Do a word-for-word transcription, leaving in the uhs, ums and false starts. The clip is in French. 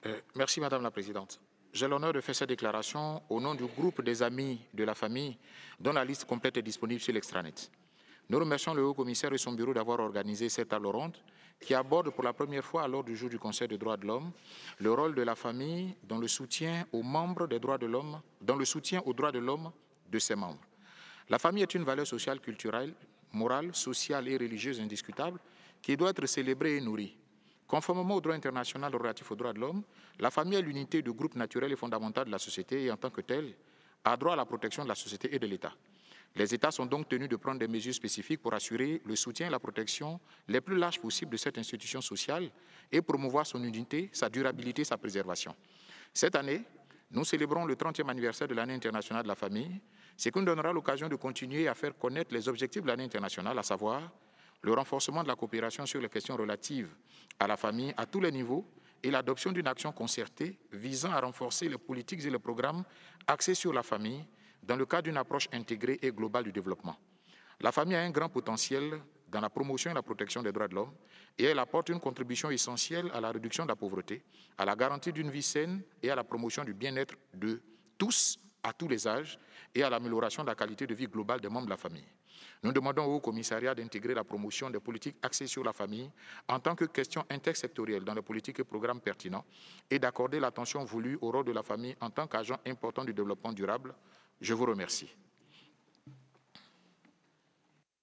Euh, merci Madame la Présidente. J'ai l'honneur de faire cette déclaration au nom du groupe des amis de la famille dont la liste complète est disponible sur l'extranet. Nous remercions le haut-commissaire et son bureau d'avoir organisé cette table ronde qui aborde pour la première fois à l'ordre du jour du Conseil des droits de l'homme le rôle de la famille dans le soutien aux membres des droits de l'homme, dans le soutien aux droits de l'homme de ses membres. La famille est une valeur sociale, culturelle, morale, sociale et religieuse indiscutable qui doit être célébrée et nourrie. Conformément au droit international relatif aux droits de l'homme, la famille est l'unité de groupe naturel et fondamental de la société et en tant que telle a droit à la protection de la société et de l'État. Les États sont donc tenus de prendre des mesures spécifiques pour assurer le soutien et la protection les plus larges possibles de cette institution sociale et promouvoir son unité, sa durabilité et sa préservation. Cette année, nous célébrons le trentième anniversaire de l'année internationale de la famille, ce qui nous donnera l'occasion de continuer à faire connaître les objectifs de l'année internationale, à savoir le renforcement de la coopération sur les questions relatives à la famille à tous les niveaux et l'adoption d'une action concertée visant à renforcer les politiques et les programmes axés sur la famille dans le cadre d'une approche intégrée et globale du développement. La famille a un grand potentiel dans la promotion et la protection des droits de l'homme et elle apporte une contribution essentielle à la réduction de la pauvreté, à la garantie d'une vie saine et à la promotion du bien-être de tous, à tous les âges, et à l'amélioration de la qualité de vie globale des membres de la famille. Nous demandons au Haut-Commissariat d'intégrer la promotion des politiques axées sur la famille en tant que question intersectorielle dans les politiques et programmes pertinents et d'accorder l'attention voulue au rôle de la famille en tant qu'agent important du développement durable. Je vous remercie.